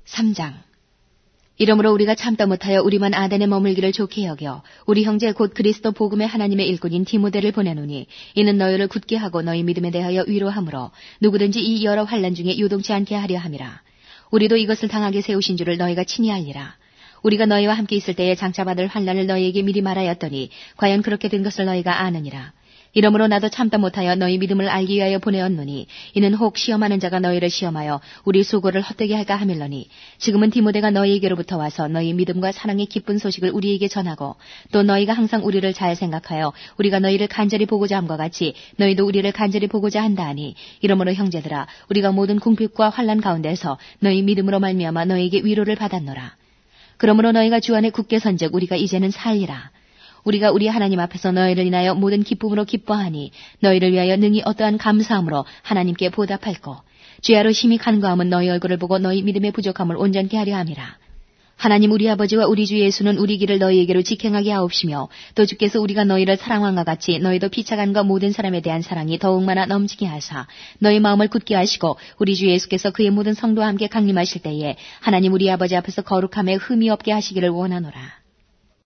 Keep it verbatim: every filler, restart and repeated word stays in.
삼 장. 이러므로 우리가 참다 못하여 우리만 아덴에 머물기를 좋게 여겨 우리 형제 곧 그리스도 복음의 하나님의 일꾼인 디모데를 보내노니 이는 너희를 굳게 하고 너희 믿음에 대하여 위로하므로 누구든지 이 여러 환난 중에 요동치 않게 하려 함이라. 우리도 이것을 당하게 세우신 줄을 너희가 친히 알리라. 우리가 너희와 함께 있을 때에 장차 받을 환난을 너희에게 미리 말하였더니 과연 그렇게 된 것을 너희가 아느니라. 이러므로 나도 참다 못하여 너희 믿음을 알기 위하여 보내었노니 이는 혹 시험하는 자가 너희를 시험하여 우리 수고를 헛되게 할까 하밀러니 지금은 디모데가 너희에게로부터 와서 너희 믿음과 사랑의 기쁜 소식을 우리에게 전하고 또 너희가 항상 우리를 잘 생각하여 우리가 너희를 간절히 보고자 함과 같이 너희도 우리를 간절히 보고자 한다 하니 이러므로 형제들아 우리가 모든 궁핍과 환난 가운데서 너희 믿음으로 말미암아 너희에게 위로를 받았노라. 그러므로 너희가 주 안에 굳게 선즉 우리가 이제는 살리라. 우리가 우리 하나님 앞에서 너희를 인하여 모든 기쁨으로 기뻐하니 너희를 위하여 능히 어떠한 감사함으로 하나님께 보답할거. 주야로 심히 간구함은 너희 얼굴을 보고 너희 믿음의 부족함을 온전케 하려 함이라. 하나님 우리 아버지와 우리 주 예수는 우리 길을 너희에게로 직행하게 하옵시며 또 주께서 우리가 너희를 사랑함과 같이 너희도 피차간과 모든 사람에 대한 사랑이 더욱 많아 넘치게 하사 너희 마음을 굳게 하시고 우리 주 예수께서 그의 모든 성도와 함께 강림하실 때에 하나님 우리 아버지 앞에서 거룩함에 흠이 없게 하시기를 원하노라.